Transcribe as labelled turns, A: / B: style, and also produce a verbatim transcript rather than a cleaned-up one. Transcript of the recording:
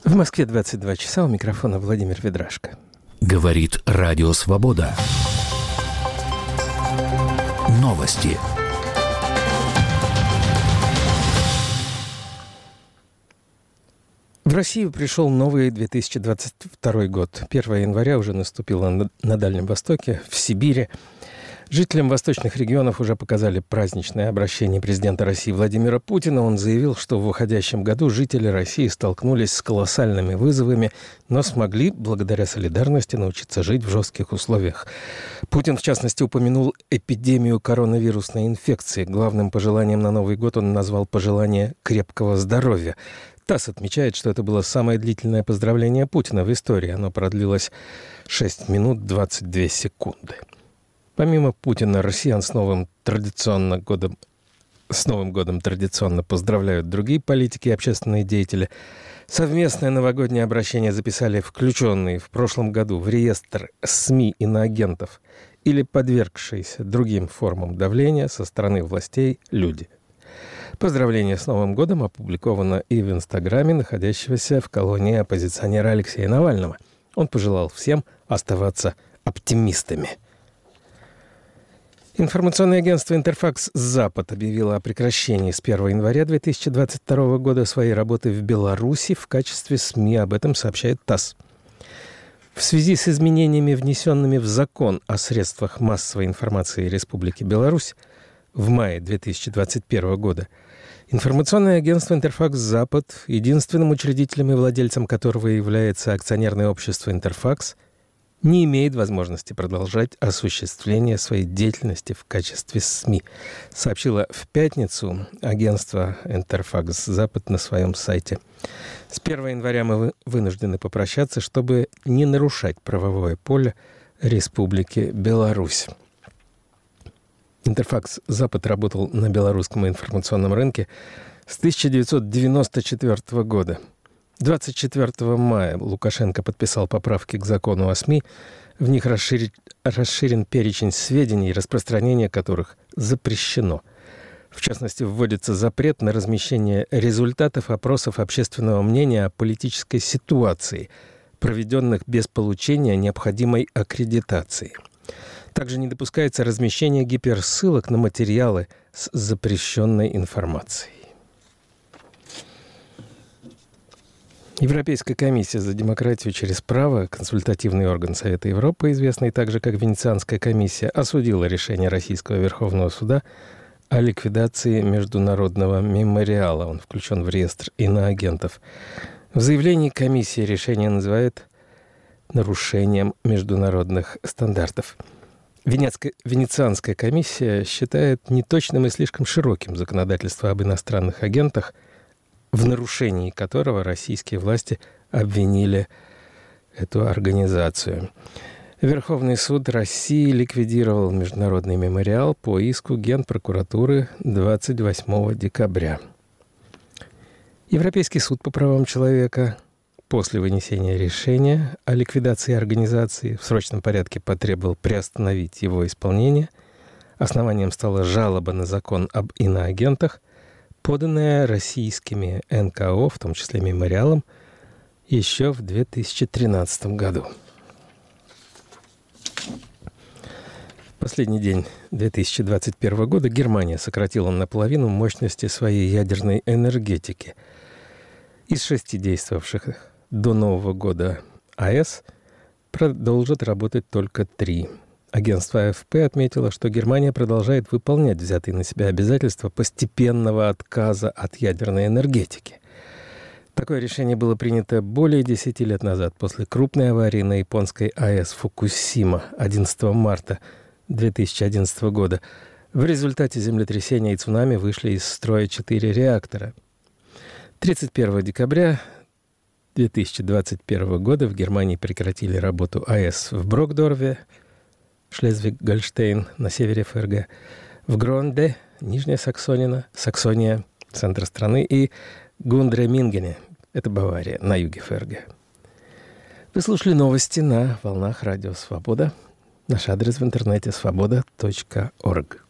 A: В Москве двадцать два часа, у микрофона Владимир Ведрашко.
B: Говорит Радио Свобода. Новости.
A: В Россию пришел новый две тысячи двадцать второй год. первого января уже наступило на, на Дальнем Востоке, в Сибири. Жителям восточных регионов уже показали праздничное обращение президента России Владимира Путина. Он заявил, что в уходящем году жители России столкнулись с колоссальными вызовами, но смогли, благодаря солидарности, научиться жить в жестких условиях. Путин, в частности, упомянул эпидемию коронавирусной инфекции. Главным пожеланием на Новый год он назвал пожелание крепкого здоровья. ТАСС отмечает, что это было самое длительное поздравление Путина в истории. Оно продлилось шесть минут двадцать две секунды. Помимо Путина, россиян с новым традиционно годом, с Новым годом традиционно поздравляют другие политики и общественные деятели. Совместное новогоднее обращение записали включенные в прошлом году в реестр СМИ иноагентов или подвергшиеся другим формам давления со стороны властей люди. Поздравление с Новым годом опубликовано и в Инстаграме находящегося в колонии оппозиционера Алексея Навального. Он пожелал всем оставаться оптимистами. Информационное агентство «Интерфакс Запад» объявило о прекращении с первого января две тысячи двадцать второго года своей работы в Беларуси в качестве СМИ. Об этом сообщает ТАСС. В связи с изменениями, внесенными в закон о средствах массовой информации Республики Беларусь в мае две тысячи двадцать первого года, информационное агентство «Интерфакс Запад», единственным учредителем и владельцем которого является акционерное общество «Интерфакс», не имеет возможности продолжать осуществление своей деятельности в качестве СМИ, сообщило в пятницу агентство «Интерфакс Запад» на своем сайте. С первого января мы вынуждены попрощаться, чтобы не нарушать правовое поле Республики Беларусь. «Интерфакс Запад» работал на белорусском информационном рынке с тысяча девятьсот девяносто четвёртого года. двадцать четвёртого мая Лукашенко подписал поправки к закону о СМИ. В них расширен, расширен перечень сведений, распространение которых запрещено. В частности, вводится запрет на размещение результатов опросов общественного мнения о политической ситуации, проведенных без получения необходимой аккредитации. Также не допускается размещение гиперссылок на материалы с запрещенной информацией. Европейская комиссия за демократию через право, консультативный орган Совета Европы, известный также как Венецианская комиссия, осудила решение Российского Верховного суда о ликвидации международного мемориала. Он включен в реестр иноагентов. В заявлении комиссии решение называют нарушением международных стандартов. Венецкая, Венецианская комиссия считает неточным и слишком широким законодательство об иностранных агентах, в нарушении которого российские власти обвинили эту организацию. Верховный суд России ликвидировал международный мемориал по иску Генпрокуратуры двадцать восьмого декабря. Европейский суд по правам человека после вынесения решения о ликвидации организации в срочном порядке потребовал приостановить его исполнение. Основанием стала жалоба на закон об иноагентах, поданная российскими эн ка о, в том числе мемориалом, еще в две тысячи тринадцатом году. В последний день две тысячи двадцать первого года Германия сократила наполовину мощности своей ядерной энергетики. Из шести действовавших до Нового года АЭС продолжат работать только три. Агентство а эф пэ отметило, что Германия продолжает выполнять взятые на себя обязательства постепенного отказа от ядерной энергетики. Такое решение было принято более десяти лет назад, после крупной аварии на японской АЭС Фукусима одиннадцатого марта две тысячи одиннадцатого года. В результате землетрясения и цунами вышли из строя четыре реактора. тридцать первого декабря две тысячи двадцать первого года в Германии прекратили работу АЭС в Брокдорфе, Шлезвиг-Гольштейн на севере эф эр гэ, в Гронде, Нижняя Саксония, Саксония, центр страны, и Гундре-Мингене, это Бавария, на юге эф эр гэ. Вы слушали новости на волнах Радио Свобода. Наш адрес в интернете свобода точка орг.